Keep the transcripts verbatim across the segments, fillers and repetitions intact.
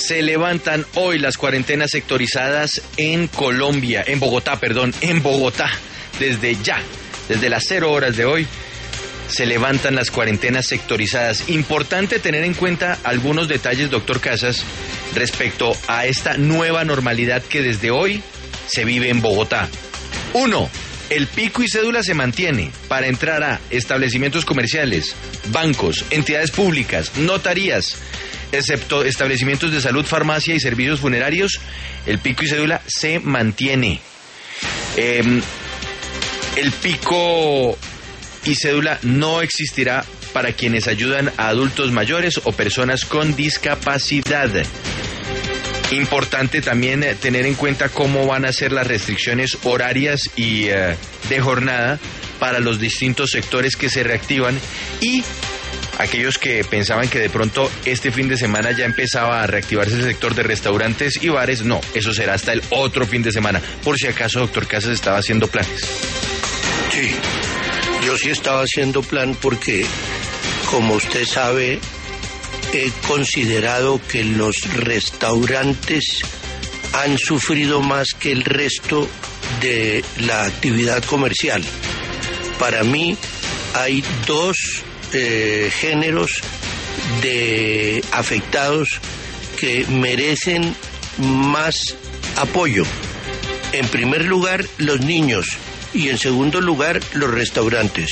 Se levantan hoy las cuarentenas sectorizadas en Colombia, en Bogotá, perdón, en Bogotá. Desde ya, desde las cero horas de hoy, se levantan las cuarentenas sectorizadas. Importante tener en cuenta algunos detalles, doctor Casas, respecto a esta nueva normalidad que desde hoy se vive en Bogotá. Uno, el pico y cédula se mantiene para entrar a establecimientos comerciales, bancos, entidades públicas, notarías, excepto establecimientos de salud, farmacia y servicios funerarios. El pico y cédula se mantiene. Eh, el pico y cédula no existirá para quienes ayudan a adultos mayores o personas con discapacidad. Importante también eh, tener en cuenta cómo van a ser las restricciones horarias y eh, de jornada para los distintos sectores que se reactivan, y aquellos que pensaban que de pronto este fin de semana ya empezaba a reactivarse el sector de restaurantes y bares. No, eso será hasta el otro fin de semana. Por si acaso, doctor Casas estaba haciendo planes. Sí, yo sí estaba haciendo plan porque, como usted sabe, he considerado que los restaurantes han sufrido más que el resto de la actividad comercial. Para mí hay dos eh, géneros de afectados que merecen más apoyo. En primer lugar, los niños, y en segundo lugar, los restaurantes.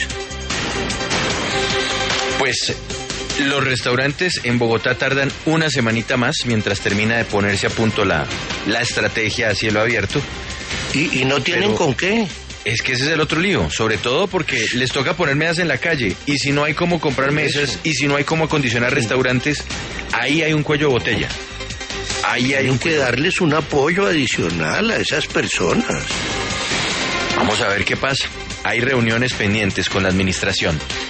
Pues los restaurantes en Bogotá tardan una semanita más mientras termina de ponerse a punto la, la estrategia a cielo abierto. ¿Y, y no tienen Pero con qué? Es que ese es el otro lío, sobre todo porque les toca poner mesas en la calle, y si no hay cómo comprar mesas, Eso. y si no hay cómo acondicionar restaurantes, ahí hay un cuello de botella. Ahí hay un Tienen que darles un apoyo adicional a esas personas. Vamos a ver qué pasa. Hay reuniones pendientes con la administración.